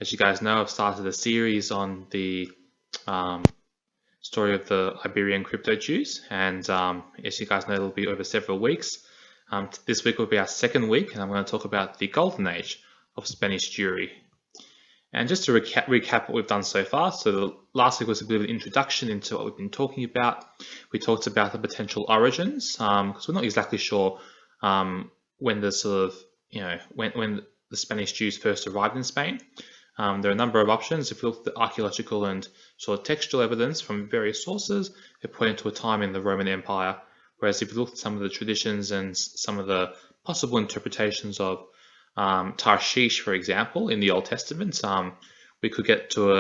As you guys know, I've started a series on the um, story of the Iberian crypto Jews, and as you guys know, it'll be over several weeks. This week will be our second week, and I'm going to talk about the golden age of Spanish Jewry. And just to recap what we've done so far, so the last week was a bit of an introduction into what we've been talking about. We talked about the potential origins, because we're not exactly sure when the when the Spanish Jews first arrived in Spain. There are a number of options. If you look at the archaeological and sort of textual evidence from various sources, they point to a time in the Roman Empire. Whereas if you look at some of the traditions and some of the possible interpretations of Tarshish, for example, in the Old Testament, we could get to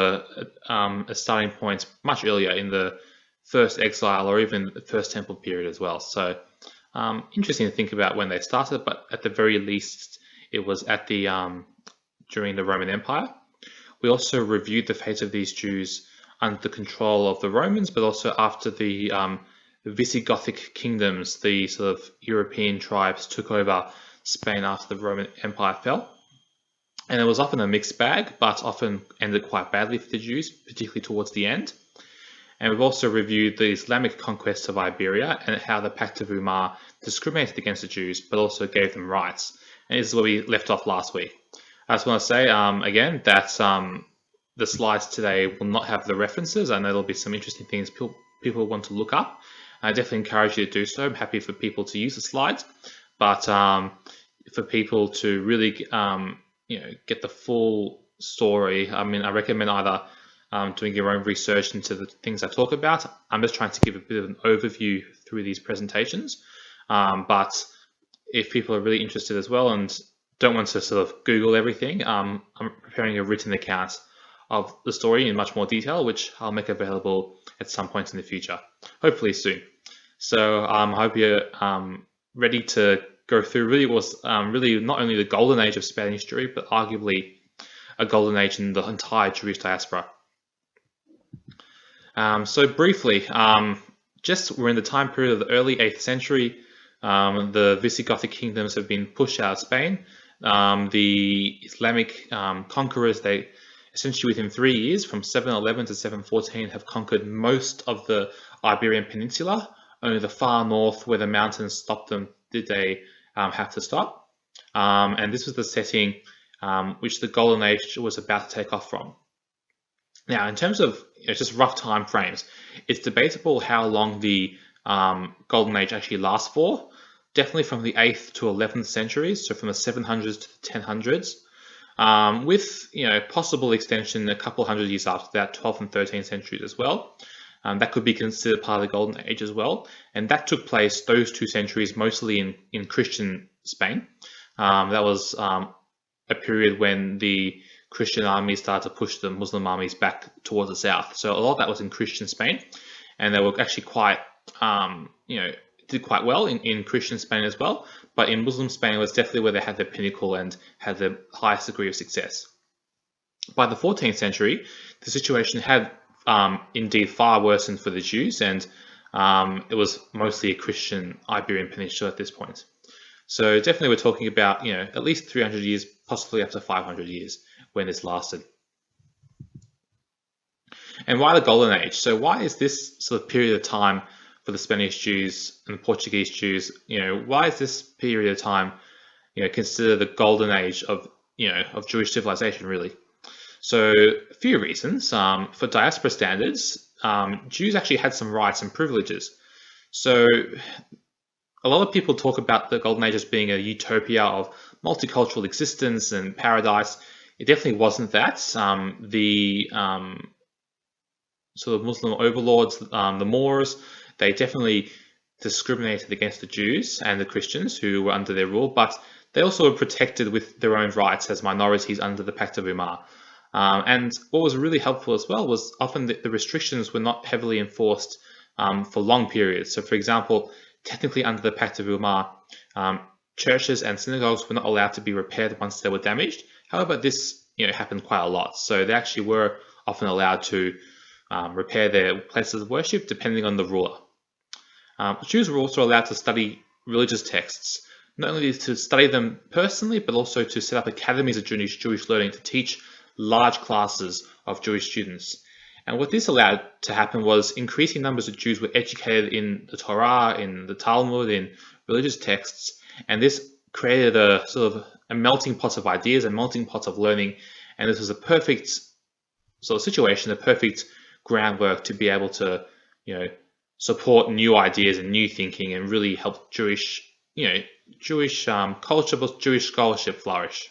a starting point much earlier in the first exile or even the first temple period as well. So interesting to think about when they started, but at the very least, it was at the during the Roman Empire. We also reviewed the fate of these Jews under the control of the Romans, but also after the Visigothic kingdoms, the sort of European tribes took over Spain after the Roman Empire fell. And it was often a mixed bag, but often ended quite badly for the Jews, particularly towards the end. And we've also reviewed the Islamic conquest of Iberia and how the Pact of Umar discriminated against the Jews, but also gave them rights. And this is where we left off last week. I just want to say, again, that the slides today will not have the references. I know there'll be some interesting things people want to look up. I definitely encourage you to do so. I'm happy for people to use the slides, but for people to really get the full story, I mean, I recommend either doing your own research into the things I talk about. I'm just trying to give a bit of an overview through these presentations. But if people are really interested as well and don't want to sort of Google everything, I'm preparing a written account of the story in much more detail, which I'll make available at some point in the future, hopefully soon. So I hope you're ready to go through. Really was really not only the golden age of Spanish Jewry, but arguably a golden age in the entire Jewish diaspora. So briefly, we're in the time period of the early 8th century. The Visigothic kingdoms have been pushed out of Spain. The Islamic conquerors, they essentially within 3 years, from 711 to 714, have conquered most of the Iberian Peninsula. Only the far north, where the mountains stopped them, did they have to stop. And this was the setting which the Golden Age was about to take off from. Now, in terms of just rough time frames, it's debatable how long the Golden Age actually lasts for. Definitely from the 8th to 11th centuries, so from the 700s to the 1000s, with possible extension a couple hundred years after that, 12th and 13th centuries as well. That could be considered part of the Golden Age as well, and that took place those 2 centuries mostly in Christian Spain. That was a period when the Christian armies started to push the Muslim armies back towards the south. So a lot of that was in Christian Spain, and they were actually quite did quite well in Christian Spain as well, but in Muslim Spain it was definitely where they had their pinnacle and had the highest degree of success. By the 14th century, the situation had indeed far worsened for the Jews, and it was mostly a Christian Iberian Peninsula at this point. So definitely we're talking about at least 300 years, possibly up to 500 years when this lasted. And why the Golden Age? So why is this sort of period of time for the Spanish Jews and the Portuguese Jews, why is this period of time, considered the golden age of Jewish civilization, really? So a few reasons. For diaspora standards, Jews actually had some rights and privileges. So a lot of people talk about the Golden Age as being a utopia of multicultural existence and paradise. It definitely wasn't that. The sort of Muslim overlords, the Moors, they definitely discriminated against the Jews and the Christians who were under their rule, but they also were protected with their own rights as minorities under the Pact of Umar. And what was really helpful as well was often the restrictions were not heavily enforced for long periods. So for example, technically under the Pact of Umar, churches and synagogues were not allowed to be repaired once they were damaged. However, this happened quite a lot. So they actually were often allowed to repair their places of worship depending on the ruler. Jews were also allowed to study religious texts, not only to study them personally, but also to set up academies of Jewish learning to teach large classes of Jewish students. And what this allowed to happen was increasing numbers of Jews were educated in the Torah, in the Talmud, in religious texts, and this created a sort of a melting pot of ideas, a melting pot of learning, and this was a perfect sort of situation, a perfect groundwork to be able to, support new ideas and new thinking and really help Jewish culture, but Jewish scholarship flourish.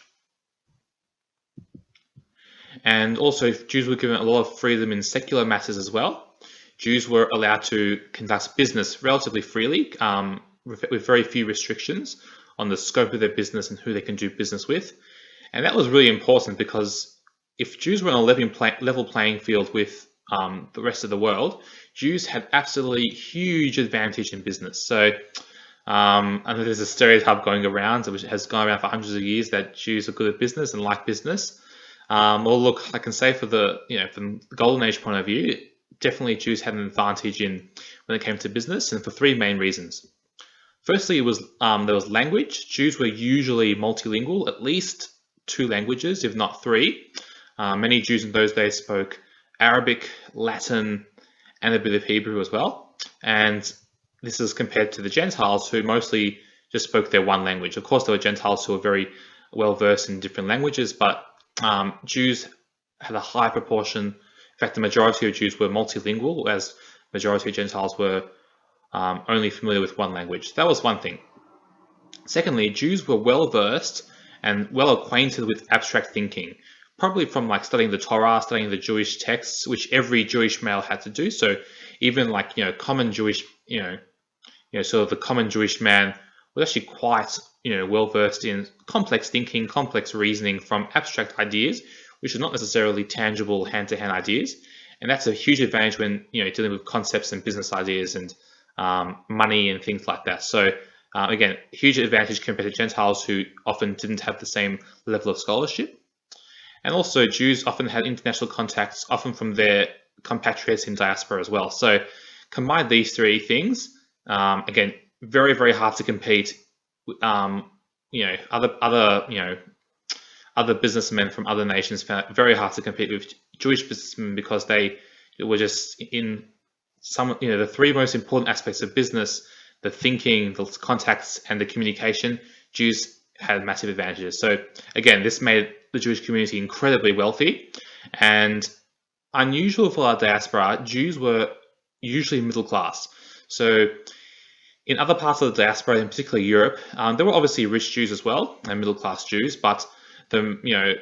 And also, Jews were given a lot of freedom in secular matters as well. Jews were allowed to conduct business relatively freely, with very few restrictions on the scope of their business and who they can do business with. And that was really important because if Jews were on a level playing field with the rest of the world, Jews had absolutely huge advantage in business. So I know there's a stereotype going around, which has gone around for hundreds of years, that Jews are good at business and like business. Well, look, I can say from the Golden Age point of view, definitely Jews had an advantage when it came to business, and for three main reasons. Firstly, there was language. Jews were usually multilingual, at least two languages, if not three. Many Jews in those days spoke Arabic, Latin, and a bit of Hebrew as well. And this is compared to the Gentiles, who mostly just spoke their one language. Of course, there were Gentiles who were very well versed in different languages, but Jews had a high proportion. In fact, the majority of Jews were multilingual, whereas the majority of Gentiles were only familiar with one language. That was one thing. Secondly, Jews were well versed and well acquainted with abstract thinking, probably from studying the Torah, studying the Jewish texts, which every Jewish male had to do. So even common Jewish, sort of the common Jewish man was actually quite well versed in complex thinking, complex reasoning from abstract ideas, which are not necessarily tangible hand-to-hand ideas. And that's a huge advantage when dealing with concepts and business ideas and money and things like that. So again, huge advantage compared to Gentiles who often didn't have the same level of scholarship. And also Jews often had international contacts, often from their compatriots in diaspora as well. So combine these three things, again, very, very hard to compete with, other businessmen from other nations found it very hard to compete with Jewish businessmen because they were just in some, the three most important aspects of business, the thinking, the contacts, and the communication. Jews had massive advantages. So again, this made the Jewish community incredibly wealthy, and unusual for our diaspora, Jews were usually middle class. So in other parts of the diaspora, in particular Europe, there were obviously rich Jews as well and middle class Jews, but there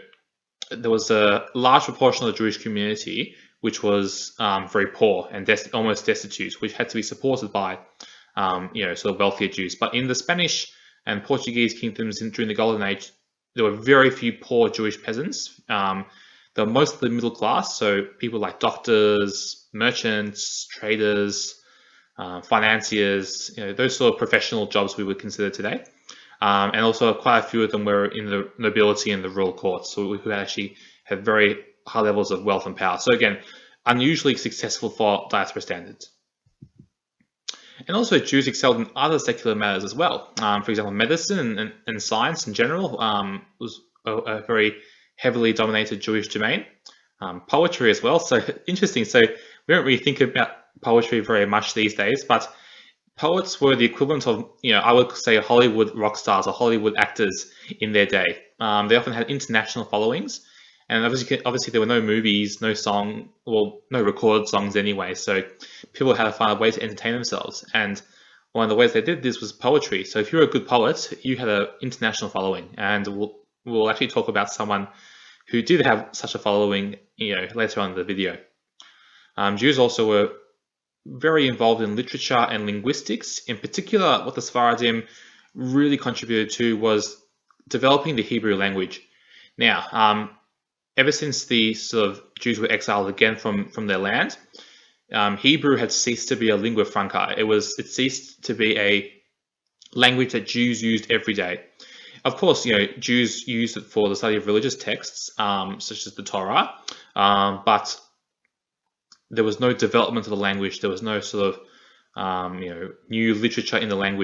was a large proportion of the Jewish community which was very poor and almost destitute, which had to be supported by sort of wealthier Jews. But in the Spanish and Portuguese kingdoms during the Golden Age, there were very few poor Jewish peasants. They were mostly middle class, so people like doctors, merchants, traders, financiers, those sort of professional jobs we would consider today. And also quite a few of them were in the nobility and the royal courts, so who actually had very high levels of wealth and power. So again, unusually successful for diaspora standards. And also Jews excelled in other secular matters as well. For example, medicine and science in general was a very heavily dominated Jewish domain. Poetry as well. So interesting. So we don't really think about poetry very much these days, but poets were the equivalent of, I would say Hollywood rock stars or Hollywood actors in their day. They often had international followings, and obviously there were no movies, no recorded songs anyway, so people had to find a way to entertain themselves. And one of the ways they did this was poetry. So if you're a good poet, you had an international following, and we'll actually talk about someone who did have such a following, later on in the video. Jews also were very involved in literature and linguistics. In particular, what the Sephardim really contributed to was developing the Hebrew language. Now, ever since the sort of Jews were exiled again from their land, Hebrew had ceased to be a lingua franca. It ceased to be a language that Jews used every day. Of course, Jews used it for the study of religious texts, such as the Torah, but there was no development of the language. There was no sort of, new literature in the language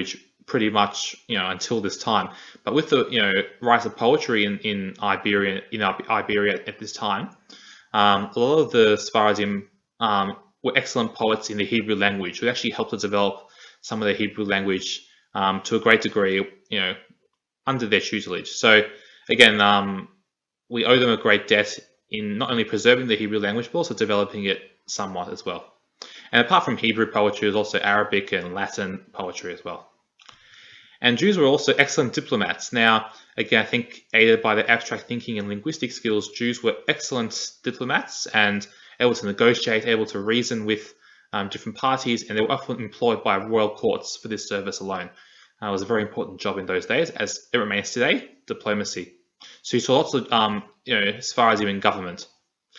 pretty much until this time. But with the rise of poetry in Iberia at this time, a lot of the Sephardim were excellent poets in the Hebrew language, who actually helped to develop some of the Hebrew language to a great degree, under their tutelage. So again, we owe them a great debt in not only preserving the Hebrew language, but also developing it somewhat as well. And apart from Hebrew poetry, there's also Arabic and Latin poetry as well. And Jews were also excellent diplomats. Now, again, I think aided by their abstract thinking and linguistic skills, Jews were excellent diplomats and able to negotiate, able to reason with different parties, and they were often employed by royal courts for this service alone. It was a very important job in those days, as it remains today, diplomacy. So you saw lots of, as far as even government.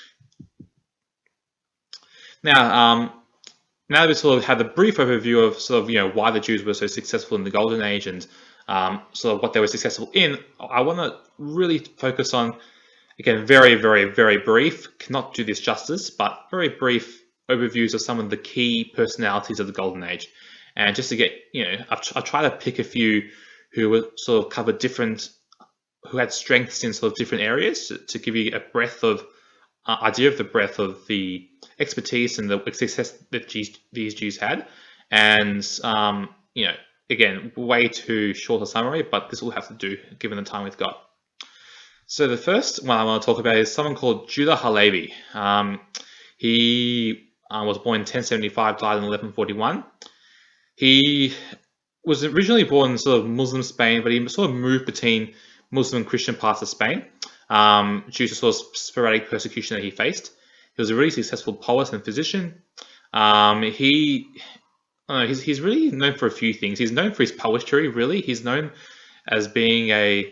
Now that we sort of had a brief overview of why the Jews were so successful in the Golden Age and sort of what they were successful in, I want to really focus on, again, very, very, very brief, cannot do this justice, but very brief overviews of some of the key personalities of the Golden Age. And just to get, I'll try to pick a few who were sort of covered who had strengths in sort of different areas to give you a breadth of idea of the breadth of the expertise and the success that these Jews had. And, again, way too short a summary, but this will have to do given the time we've got. So the first one I want to talk about is someone called Judah Halevi. He was born in 1075, died in 1141. He was originally born in sort of Muslim Spain, but he sort of moved between Muslim and Christian parts of Spain due to sort of sporadic persecution that he faced. He was a really successful poet and physician. He's really known for a few things. He's known for his poetry, really. He's known as being a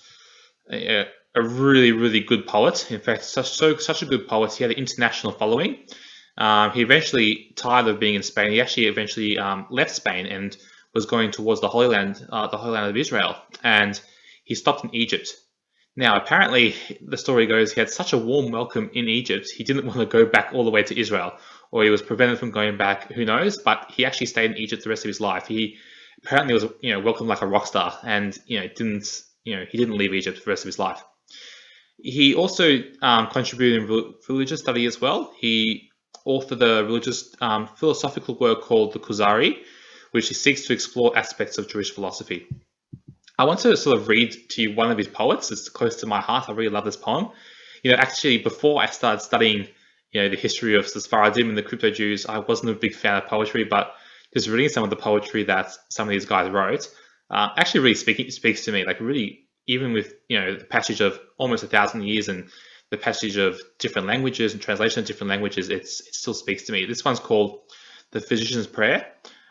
really, really good poet. In fact, such a good poet, he had an international following. He eventually, tired of being in Spain, he actually eventually left Spain and was going towards the Holy Land of Israel. And he stopped in Egypt. Now, apparently, the story goes he had such a warm welcome in Egypt, he didn't want to go back all the way to Israel, or he was prevented from going back, who knows, but he actually stayed in Egypt the rest of his life. He apparently was, welcomed like a rock star and, he didn't leave Egypt for the rest of his life. He also contributed in religious study as well. He authored a religious philosophical work called the Kuzari, which seeks to explore aspects of Jewish philosophy. I want to sort of read to you one of his poets. It's close to my heart. I really love this poem. Actually, before I started studying, the history of Sephardim and the Crypto Jews, I wasn't a big fan of poetry, but just reading some of the poetry that some of these guys wrote, actually really speaks to me. Like really, even with, the passage of almost 1,000 years and the passage of different languages and translation of different languages, it still speaks to me. This one's called The Physician's Prayer.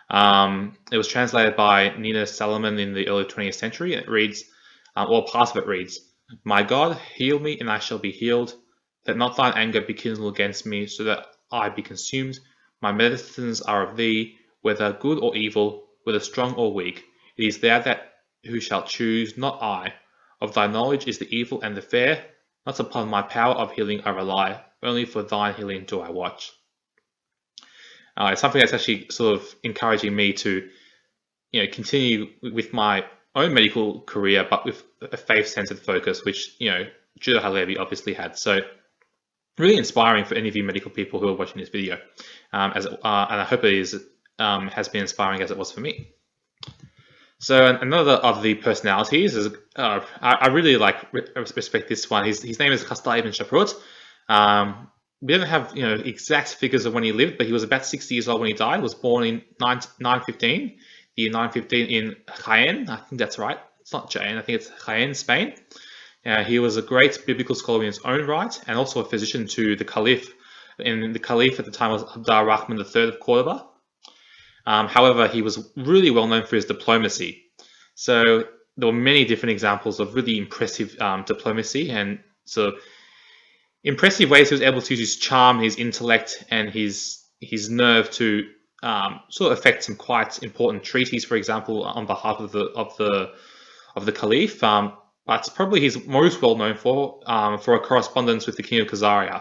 It was translated by Nina Salomon in the early 20th century. It reads, or part of it reads, "My God, heal me and I shall be healed. Let not thine anger be kindled against me, so that I be consumed. My medicines are of thee, whether good or evil, whether strong or weak. It is thou who shalt choose, not I. Of thy knowledge is the evil and the fair. Not upon my power of healing I rely, only for thine healing do I watch." It's something that's actually sort of encouraging me to, continue with my own medical career, but with a faith-centered focus, which, Judah Halevi obviously had. So really inspiring for any of you medical people who are watching this video, and I hope it has been inspiring as it was for me. So another of the personalities is, I really respect this one. His name is Chasdai ibn Shaprut. We don't have exact figures of when he lived, but he was about 60 years old when he died. He was born in 915, the year 915 in Jaén. I think that's right. It's not Jaén. I think it's Jaén, Spain. He was a great biblical scholar in his own right, and also a physician to the Caliph. And the Caliph at the time was Abdar Rahman III of Cordoba. However, he was really well known for his diplomacy. So there were many different examples of really impressive diplomacy, and so impressive ways he was able to use his charm, his intellect, and his nerve to sort of affect some quite important treaties, for example, on behalf of the Caliph. But probably he's most well known for a correspondence with the King of Khazaria.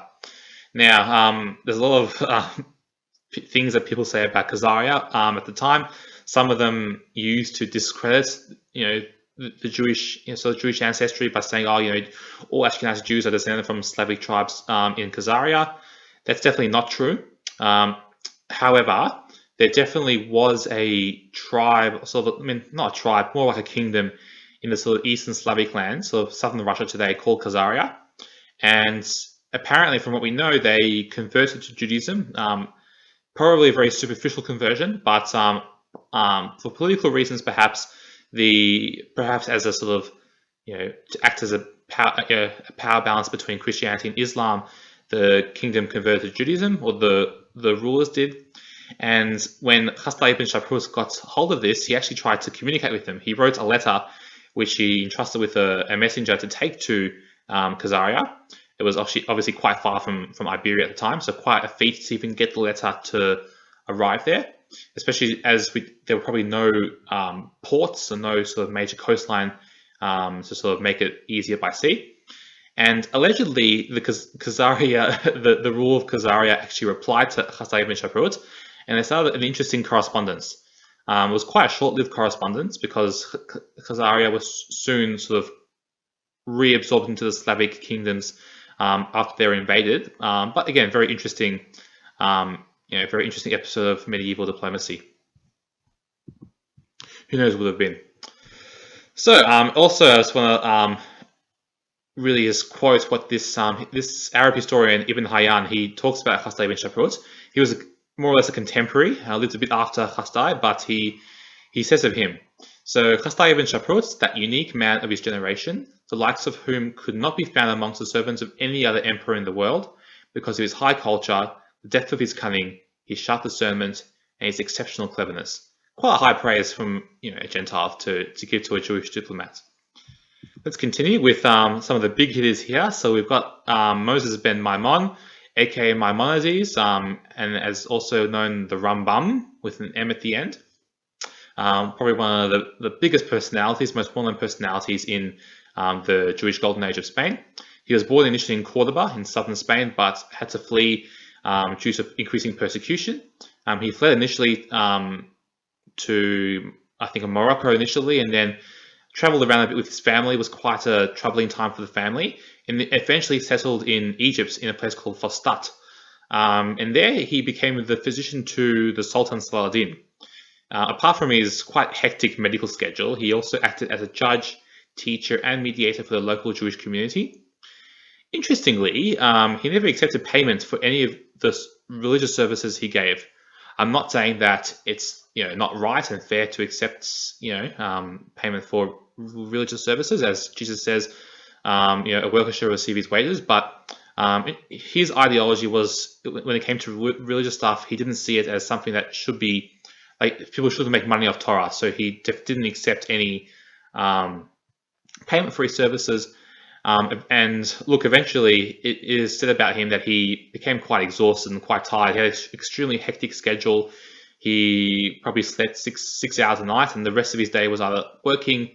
Now, there's a lot of things that people say about Khazaria at the time. some of them used to discredit, the Jewish, sort of Jewish ancestry by saying, oh, all Ashkenazi Jews are descended from Slavic tribes in Khazaria. That's definitely not true. However, there definitely was a tribe, not a tribe, more like a kingdom in the sort of eastern Slavic lands, sort of southern Russia today, called Khazaria. And apparently, from what we know, they converted to Judaism. Probably a very superficial conversion, but for political reasons, perhaps as a sort of, to act as a power balance between Christianity and Islam, the kingdom converted to Judaism, or the rulers did. And when Chasdai ibn Shaprut got hold of this, he actually tried to communicate with them. He wrote a letter which he entrusted with a messenger to take to Khazaria. It was obviously quite far from Iberia at the time, so quite a feat to even get the letter to arrive there, especially as there were probably no ports and no sort of major coastline to sort of make it easier by sea. And allegedly, the Khazaria, the ruler of Khazaria actually replied to Chasdai ibn Shaprut, and they started an interesting correspondence. It was quite a short-lived correspondence because Khazaria was soon sort of reabsorbed into the Slavic kingdoms after they were invaded. But again, very interesting episode of medieval diplomacy. Who knows what would have been. So also, I just want to really just quote what this Arab historian Ibn Hayyan, he talks about Chasdai ibn Shaprut. He was more or less a contemporary, lived a bit after Chasdai, but he says of him, so Chasdai ibn Shaprut, that unique man of his generation, the likes of whom could not be found amongst the servants of any other emperor in the world, because of his high culture, the depth of his cunning, his sharp discernment, and his exceptional cleverness. Quite a high praise from a Gentile to give to a Jewish diplomat. Let's continue with some of the big hitters here. So we've got Moses ben Maimon, aka Maimonides, and as also known the Rambam with an M at the end. Probably one of the biggest personalities, most well-known personalities in the Jewish Golden Age of Spain. He was born initially in Cordoba in southern Spain, but had to flee due to increasing persecution. He fled initially to, I think, Morocco initially, and then traveled around a bit with his family. It was quite a troubling time for the family, and eventually settled in Egypt in a place called Fostat. And there he became the physician to the Sultan Saladin. Apart from his quite hectic medical schedule, he also acted as a judge, teacher, and mediator for the local Jewish community. Interestingly, he never accepted payment for any of the religious services he gave. I'm not saying that it's not right and fair to accept payment for religious services, as Jesus says, a worker should receive his wages. But his ideology was, when it came to religious stuff, he didn't see it as something that should be people shouldn't make money off Torah. So he didn't accept any payment for his services. And look, eventually it is said about him that he became quite exhausted and quite tired. He had an extremely hectic schedule. He probably slept six hours a night, and the rest of his day was either working,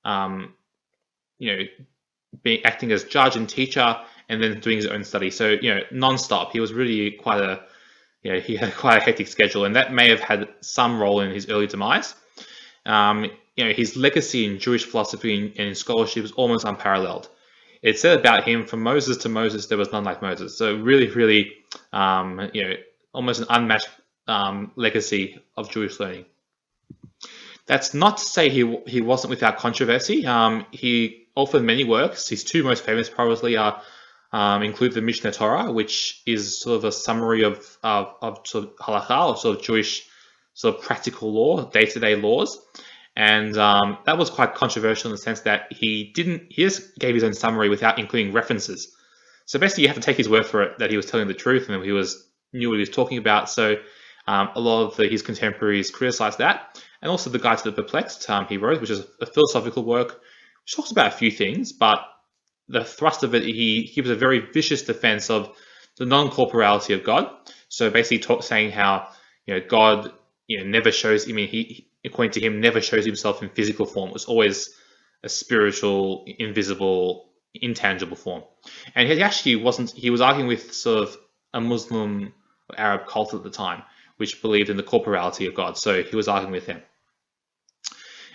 acting as judge and teacher, and then doing his own study. So non-stop. He was really he had quite a hectic schedule, and that may have had some role in his early demise. His legacy in Jewish philosophy and in scholarship was almost unparalleled. It said about him, from Moses to Moses, there was none like Moses. So really, really, almost an unmatched legacy of Jewish learning. That's not to say he wasn't without controversy. He authored many works. His two most famous probably include the Mishneh Torah, which is sort of a summary of sort of halakha, or sort of Jewish sort of practical law, day-to-day laws. And that was quite controversial in the sense that he just gave his own summary without including references. So basically you have to take his word for it that he was telling the truth and he knew what he was talking about. So a lot of his contemporaries criticized that. And also the Guide to the Perplexed he wrote, which is a philosophical work, which talks about a few things, but the thrust of it, he gives a very vicious defense of the non-corporality of God. So basically saying how God never shows, he according to him, never shows himself in physical form. It was always a spiritual, invisible, intangible form. And he was arguing with sort of a Muslim or Arab cult at the time, which believed in the corporality of God. So he was arguing with him.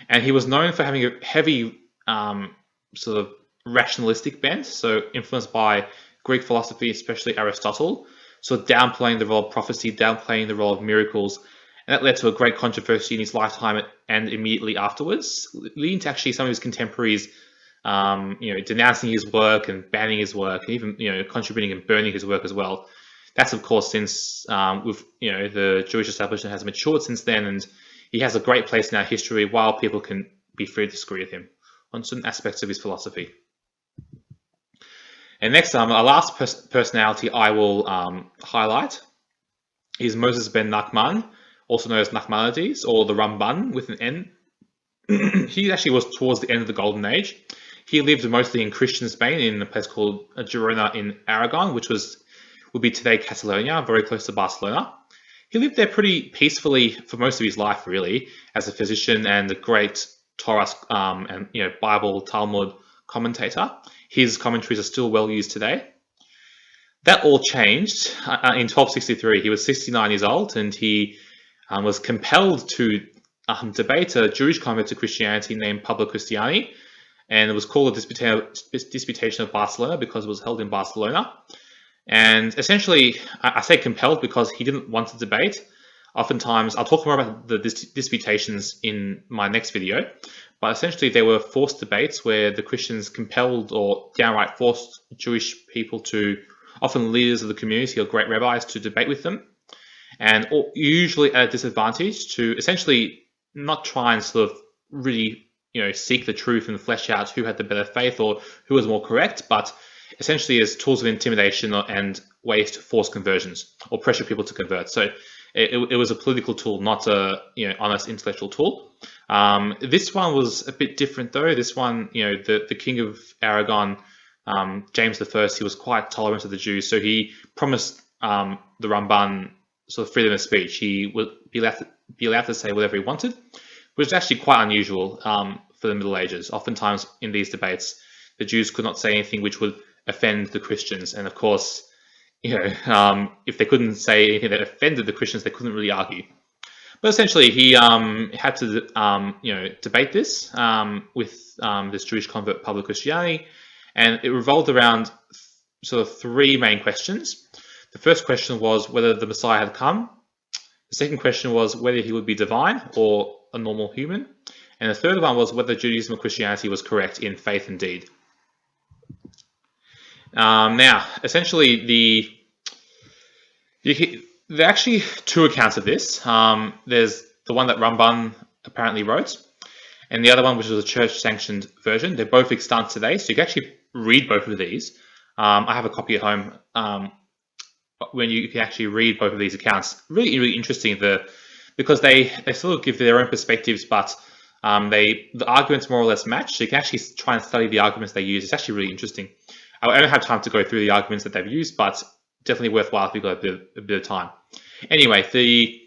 And he was known for having a heavy sort of rationalistic bent, so influenced by Greek philosophy, especially Aristotle, so downplaying the role of prophecy, downplaying the role of miracles, and that led to a great controversy in his lifetime and immediately afterwards, leading to actually some of his contemporaries, denouncing his work and banning his work, and even contributing and burning his work as well. That's of course since the Jewish establishment has matured since then, and he has a great place in our history while people can be free to disagree with him on certain aspects of his philosophy. And next, our last personality I will highlight is Moses ben Nachman, also known as Nachmanides, or the Ramban with an N. He actually was towards the end of the Golden Age. He lived mostly in Christian Spain in a place called Girona in Aragon, which would be today Catalonia, very close to Barcelona. He lived there pretty peacefully for most of his life, really, as a physician and a great Torah and Bible Talmud commentator. His commentaries are still well used today. That all changed in 1263. He was 69 years old, and he was compelled to debate a Jewish convert to Christianity named Pablo Cristiani, and it was called the Disputation of Barcelona because it was held in Barcelona. And essentially, I say compelled because he didn't want to debate. Oftentimes, I'll talk more about the disputations in my next video, but essentially they were forced debates where the Christians compelled or downright forced Jewish people to, often leaders of the community or great rabbis, to debate with them, and usually at a disadvantage, to essentially not try and sort of really seek the truth and flesh out who had the better faith or who was more correct, but essentially as tools of intimidation and ways to force conversions or pressure people to convert. So it was a political tool, not a honest intellectual tool. This one was a bit different though. This one, the King of Aragon, James I, he was quite tolerant of the Jews, so he promised the Ramban sort of freedom of speech. He would be allowed to say whatever he wanted, which is actually quite unusual for the Middle Ages. Oftentimes in these debates, the Jews could not say anything which would offend the Christians, and of course, if they couldn't say anything that offended the Christians, they couldn't really argue. But essentially, he had to debate this with this Jewish convert Pablo Cristiani, and it revolved around sort of three main questions. The first question was whether the Messiah had come. The second question was whether he would be divine or a normal human, and the third one was whether Judaism or Christianity was correct in faith and deed. Now, essentially, there are actually two accounts of this. There's the one that Ramban apparently wrote, and the other one, which was a church-sanctioned version. They're both extant today, so you can actually read both of these. I have a copy at home when you can actually read both of these accounts. Really, really interesting, because they sort of give their own perspectives, but the arguments more or less match, so you can actually try and study the arguments they use. It's actually really interesting. I don't have time to go through the arguments that they've used, but definitely worthwhile if you've got a bit of time. Anyway, the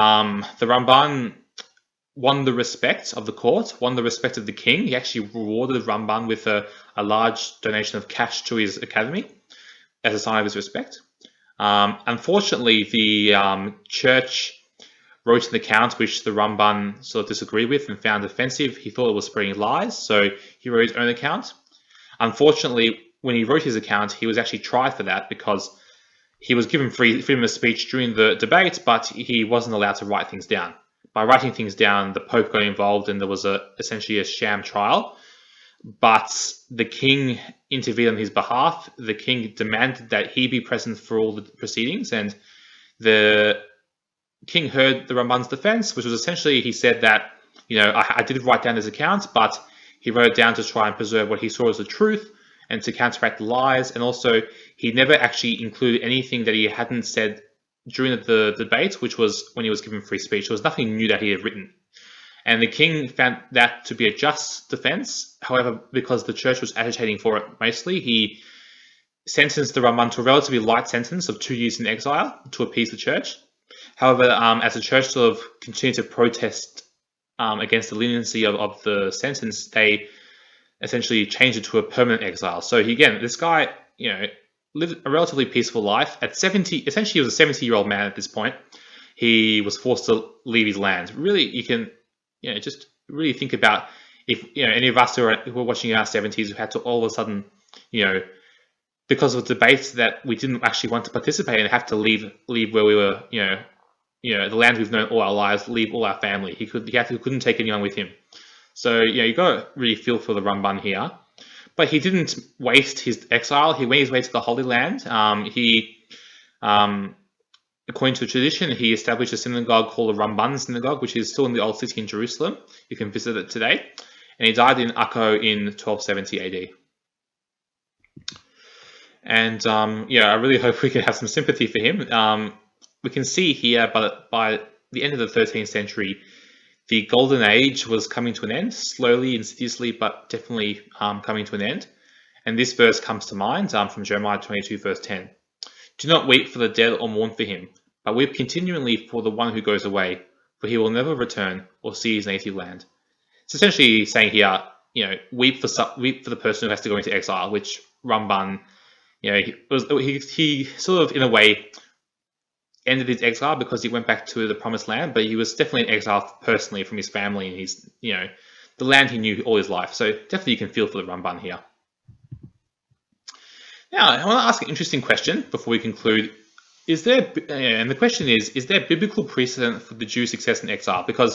Ramban won the respect of the court, won the respect of the king. He actually rewarded Ramban with a large donation of cash to his academy as a sign of his respect. Unfortunately, the church wrote an account which the Ramban sort of disagreed with and found offensive. He thought it was spreading lies, so he wrote his own account. Unfortunately, when he wrote his account, he was actually tried for that because he was given freedom of speech during the debate, but he wasn't allowed to write things down. By writing things down, the Pope got involved and there was essentially a sham trial. But the king intervened on his behalf. The king demanded that he be present for all the proceedings, and the king heard the Ramban's defense, which was essentially, he said that, I did write down his account, but he wrote it down to try and preserve what he saw as the truth and to counteract the lies. And also, he never actually included anything that he hadn't said during the debate, which was when he was given free speech. There was nothing new that he had written. And the king found that to be a just defense. However, because the church was agitating for it mostly, he sentenced the Ramban to a relatively light sentence of 2 years in exile to appease the church. However, as the church sort of continued to protest against the leniency of the sentence, they essentially changed it to a permanent exile. So this guy, lived a relatively peaceful life. At 70, essentially he was a 70-year-old man at this point. He was forced to leave his land. Really, you can, just really think about if any of us who were watching in our 70s who had to all of a sudden, because of debates that we didn't actually want to participate in, have to leave where we were, the land we've known all our lives, leave all our family. He couldn't take anyone with him. So you got to really feel for the Ramban here. But he didn't waste his exile. He went his way to the Holy Land. According to tradition, he established a synagogue called the Ramban Synagogue, which is still in the Old City in Jerusalem. You can visit it today. And he died in Akko in 1270 AD. And I really hope we can have some sympathy for him. We can see here, but by the end of the 13th century, the Golden Age was coming to an end, slowly, insidiously, but definitely coming to an end. And this verse comes to mind from Jeremiah 22, verse 10. Do not weep for the dead or mourn for him, but weep continually for the one who goes away, for he will never return or see his native land. It's essentially saying here, weep for the person who has to go into exile, which Ramban, he sort of, in a way, ended his exile because he went back to the promised land, but he was definitely in exile personally from his family and his, the land he knew all his life. So definitely you can feel for the Ramban here. Now, I want to ask an interesting question before we conclude. And the question is there biblical precedent for the Jews' success in exile? Because,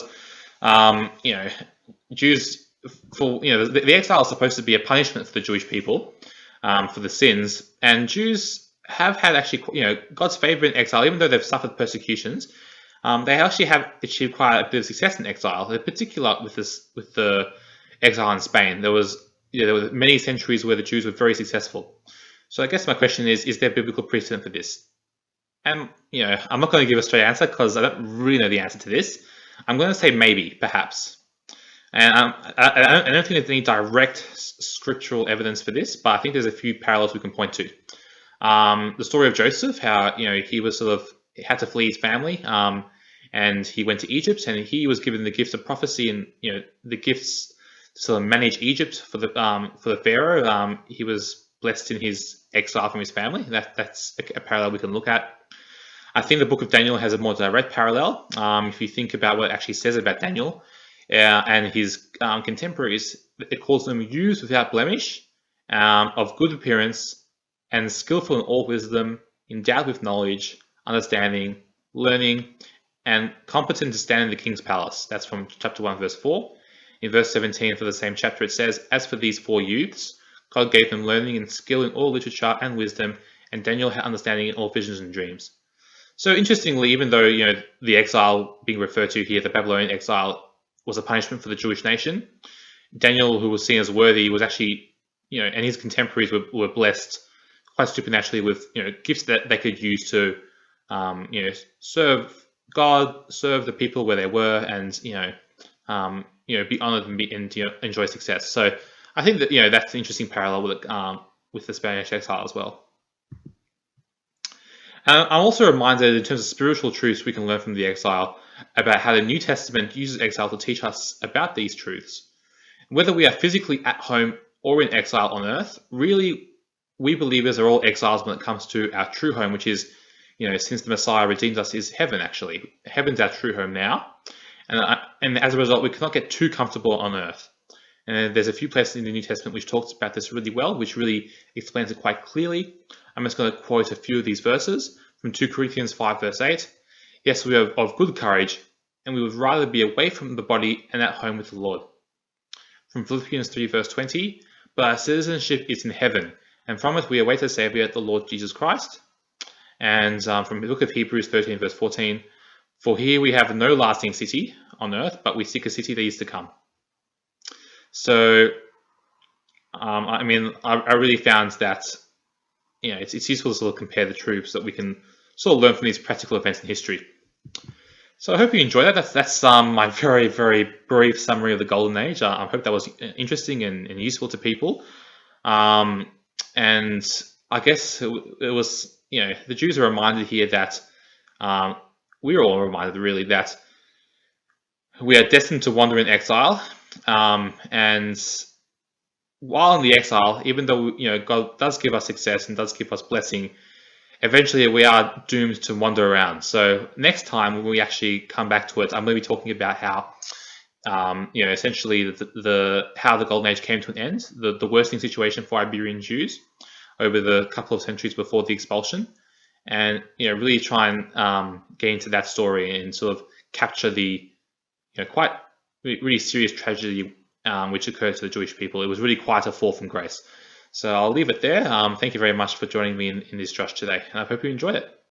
Jews, the exile is supposed to be a punishment for the Jewish people for the sins, and Jews have had actually, God's favor in exile, even though they've suffered persecutions. They actually have achieved quite a bit of success in exile, in particular with the exile in Spain. There were many centuries where the Jews were very successful. So I guess my question is there biblical precedent for this? And, I'm not going to give a straight answer because I don't really know the answer to this. I'm going to say maybe, perhaps. And I don't think there's any direct scriptural evidence for this, but I think there's a few parallels we can point to. The story of Joseph, how, he was he had to flee his family, and he went to Egypt, and he was given the gift of prophecy and, the gifts to sort of manage Egypt for the Pharaoh. He was blessed in his exile from his family. That's a parallel we can look at. I think the book of Daniel has a more direct parallel. If you think about what it actually says about Daniel and his contemporaries, it calls them youths without blemish, of good appearance, and skillful in all wisdom, endowed with knowledge, understanding, learning, and competent to stand in the king's palace. That's from chapter 1, verse 4. In verse 17 for the same chapter, it says, as for these 4 youths, God gave them learning and skill in all literature and wisdom, and Daniel had understanding in all visions and dreams. So interestingly, even though the exile being referred to here, the Babylonian exile, was a punishment for the Jewish nation, Daniel, who was seen as worthy, was actually, and his contemporaries were blessed quite supernaturally with gifts that they could use to serve God, serve the people where they were, and be honored and enjoy success. So I think that that's an interesting parallel with the Spanish exile as well. I'm also reminded, in terms of spiritual truths we can learn from the exile, about how the New Testament uses exile to teach us about these truths. Whether we are physically at home or in exile on earth, really, we believers are all exiles when it comes to our true home, which is, since the Messiah redeemed us, is heaven, actually. Heaven's our true home now. And as a result, we cannot get too comfortable on earth. And there's a few places in the New Testament which talks about this really well, which really explains it quite clearly. I'm just going to quote a few of these verses from 2 Corinthians 5, verse 8. Yes, we are of good courage, and we would rather be away from the body and at home with the Lord. From Philippians 3, verse 20. But our citizenship is in heaven, and from it we await a Saviour, the Lord Jesus Christ. And from the book of Hebrews 13, verse 14. For here we have no lasting city on earth, but we seek a city that is to come. So, I really found that it's useful to sort of compare the truths that we can sort of learn from these practical events in history. So I hope you enjoyed that. That's my very, very brief summary of the Golden Age. I hope that was interesting and useful to people. And I guess it was, the Jews are reminded here that we're all reminded really that we are destined to wander in exile. And while in the exile, even though God does give us success and does give us blessing, eventually we are doomed to wander around. So next time when we actually come back to it, I'm going to be talking about how essentially how the Golden Age came to an end, the worsening situation for Iberian Jews over the couple of centuries before the expulsion, and really try and get into that story and sort of capture the quite really serious tragedy which occurred to the Jewish people. It was really quite a fall from grace. So I'll leave it there. Thank you very much for joining me in this Josh today, and I hope you enjoyed it.